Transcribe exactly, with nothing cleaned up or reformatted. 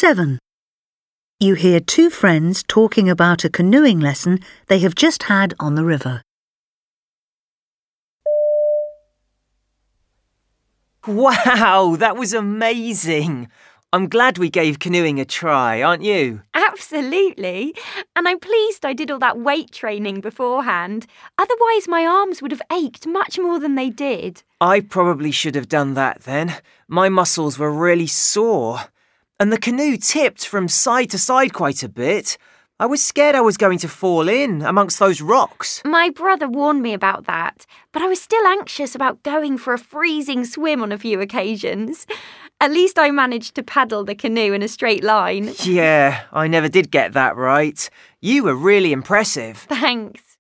seven. You hear two friends talking about a canoeing lesson they have just had on the river. Wow, that was amazing! I'm glad we gave canoeing a try, aren't you? Absolutely. And I'm pleased I did all that weight training beforehand. Otherwise, my arms would have ached much more than they did. I probably should have done that then. My muscles were really sore. And the canoe tipped from side to side quite a bit. I was scared I was going to fall in amongst those rocks. My brother warned me about that, but I was still anxious about going for a freezing swim on a few occasions. At least I managed to paddle the canoe in a straight line. Yeah, I never did get that right. You were really impressive. Thanks.